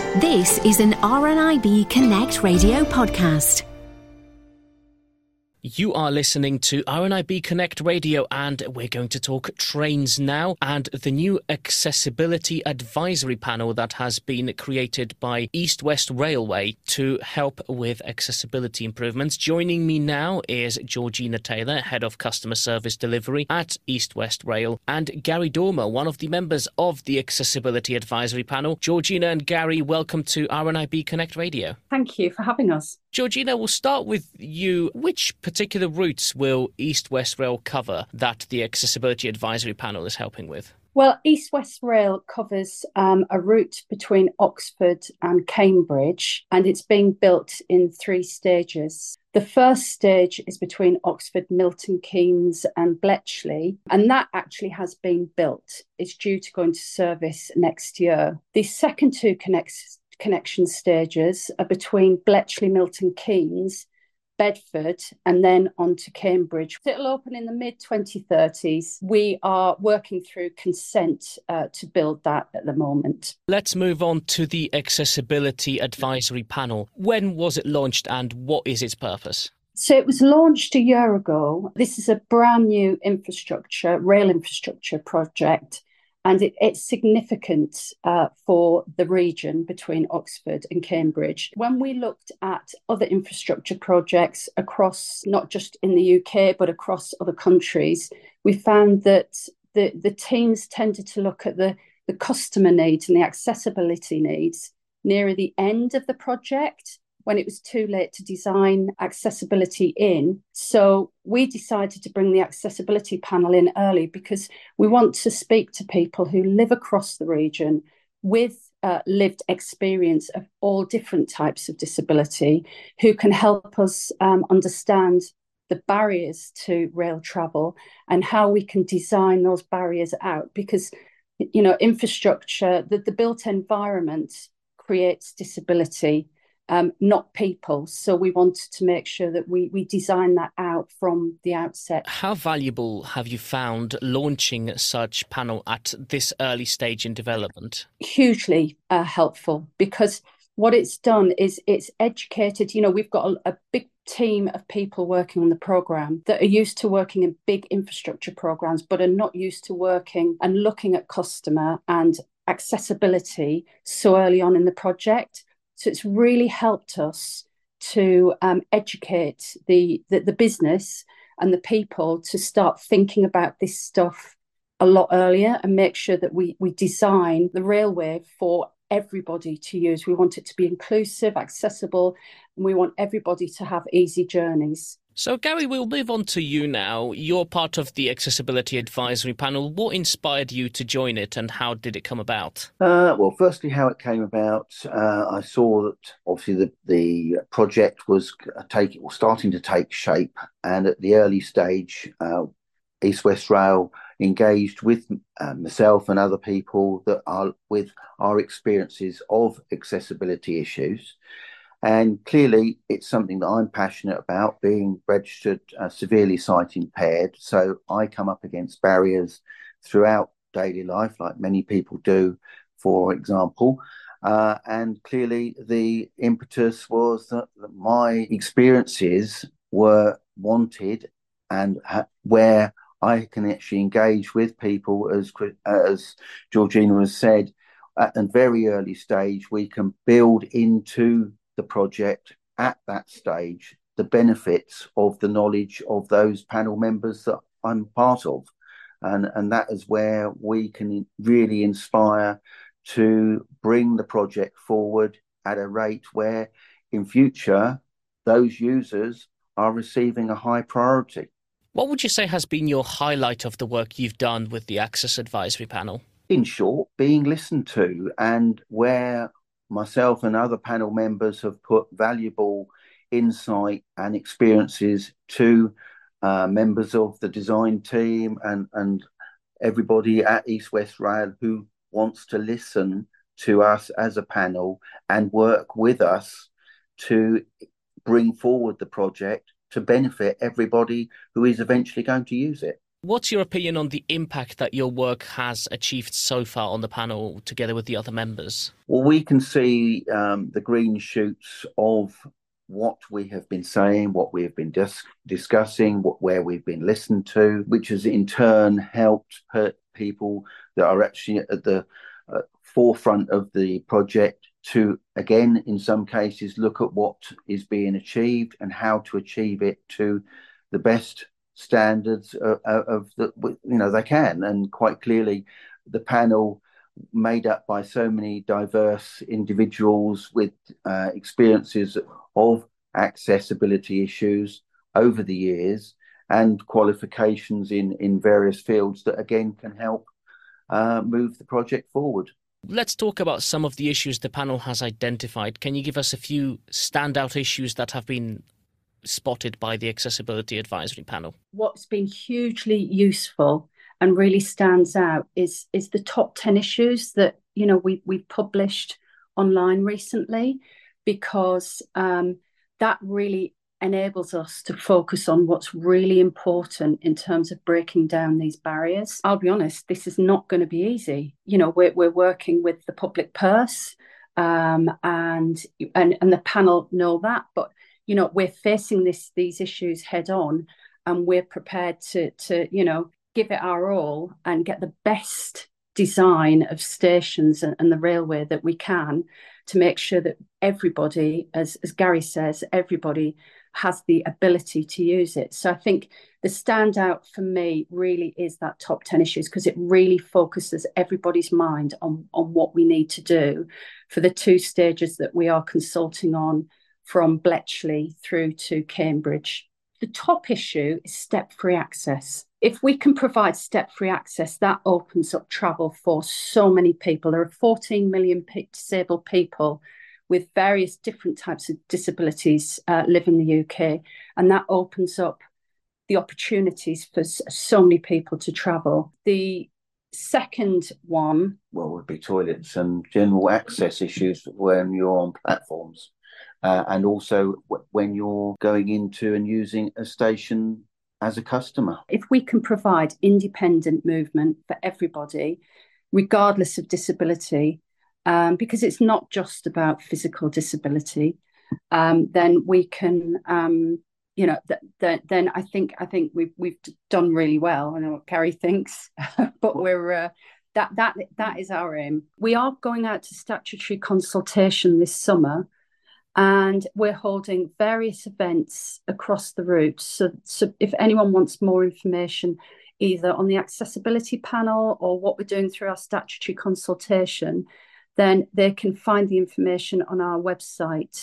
This is an RNIB Connect radio podcast. You are listening to RNIB Connect Radio, and we're going to talk trains now and the new accessibility advisory panel that has been created by East West Railway to help with accessibility improvements. Joining me now is Georgina Taylor, Head of Customer Service Delivery at East West Rail, and Gary Dormer, one of the members of the Accessibility Advisory Panel. Georgina and Gary, welcome to RNIB Connect Radio. Thank you for having us. Georgina, we'll start with you. Which particular routes will East West Rail cover that the Accessibility Advisory Panel is helping with? Well, East West Rail covers a route between Oxford and Cambridge, and it's being built in 3 stages. The first stage is between Oxford, Milton Keynes and Bletchley, and that actually has been built. It's due to go into service next year. The second 2 connection stages are between Bletchley, Milton Keynes, Bedford, and then on to Cambridge. It'll open in the mid-2030s. We are working through consent to build that at the moment. Let's move on to the Accessibility Advisory Panel. When was it launched and what is its purpose? So it was launched a year ago. This is a brand new rail infrastructure project. And it's significant for the region between Oxford and Cambridge. When we looked at other infrastructure projects across, not just in the UK, but across other countries, we found that the teams tended to look at the customer needs and the accessibility needs nearer the end of the project, when it was too late to design accessibility in. So we decided to bring the accessibility panel in early because we want to speak to people who live across the region with lived experience of all different types of disability, who can help us understand the barriers to rail travel and how we can design those barriers out. Because, you know, infrastructure, the built environment creates disability, not people. So we wanted to make sure that we design that out from the outset. How valuable have you found launching such panel at this early stage in development? Hugely helpful, because what it's done is it's educated. You know, we've got a big team of people working on the programme that are used to working in big infrastructure programmes, but are not used to working and looking at customer and accessibility so early on in the project. So it's really helped us to educate the business and the people to start thinking about this stuff a lot earlier and make sure that we design the railway for everybody to use. We want it to be inclusive, accessible, and we want everybody to have easy journeys. So, Gary, we'll move on to you now. You're part of the Accessibility Advisory Panel. What inspired you to join it and how did it come about? Well, firstly, how it came about, I saw that obviously the project was starting to take shape, and at the early stage, East West Rail engaged with myself and other people that are with our experiences of accessibility issues. And clearly, it's something that I'm passionate about, being registered severely sight impaired. So I come up against barriers throughout daily life, like many people do, for example. And clearly, the impetus was that my experiences were wanted, and where I can actually engage with people, as Georgina has said, at a very early stage, we can build into the project at that stage the benefits of the knowledge of those panel members that I'm part of, and that is where we can really inspire to bring the project forward at a rate where in future those users are receiving a high priority. What would you say has been your highlight of the work you've done with the Access Advisory Panel? In short, being listened to, and where myself and other panel members have put valuable insight and experiences to members of the design team and everybody at East West Rail who wants to listen to us as a panel and work with us to bring forward the project to benefit everybody who is eventually going to use it. What's your opinion on the impact that your work has achieved so far on the panel together with the other members? Well, we can see the green shoots of what we have been saying, what we have been discussing, where we've been listened to, which has in turn helped people that are actually at the forefront of the project to, again, in some cases, look at what is being achieved and how to achieve it to the best standards of they can. And quite clearly, the panel, made up by so many diverse individuals with experiences of accessibility issues over the years and qualifications in various fields that again can help move the project forward. Let's talk about some of the issues the panel has identified. Can you give us a few standout issues that have been spotted by the Accessibility Advisory Panel? What's been hugely useful and really stands out is the top 10 issues that we've published online recently, because that really enables us to focus on what's really important in terms of breaking down these barriers. I'll be honest, this is not going to be easy. We're working with the public purse, and the panel know that, but we're facing these issues head on, and we're prepared to give it our all and get the best design of stations and the railway that we can to make sure that everybody, as Gary says, everybody has the ability to use it. So I think the standout for me really is that top 10 issues, because it really focuses everybody's mind on what we need to do for the 2 stages that we are consulting on, from Bletchley through to Cambridge. The top issue is step-free access. If we can provide step-free access, that opens up travel for so many people. There are 14 million disabled people with various different types of disabilities live in the UK, and that opens up the opportunities for so many people to travel. The second one would be toilets and general access issues when you're on platforms. And also when you're going into and using a station as a customer. If we can provide independent movement for everybody, regardless of disability, because it's not just about physical disability, then we can, then I think we've done really well. I know what Gary thinks, but we're that is our aim. We are going out to statutory consultation this summer, and we're holding various events across the route. So if anyone wants more information, either on the accessibility panel or what we're doing through our statutory consultation, then they can find the information on our website,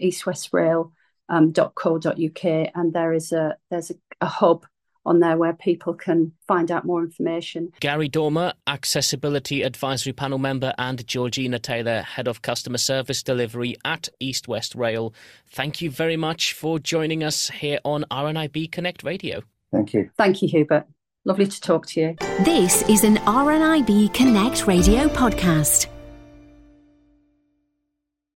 eastwestrail.co.uk, and there's a hub on there where people can find out more information. Gary Dormer, Accessibility Advisory Panel member, and Georgina Taylor, Head of Customer Service Delivery at East West Rail. Thank you very much for joining us here on RNIB Connect Radio. Thank you. Thank you, Hubert. Lovely to talk to you. This is an RNIB Connect Radio podcast.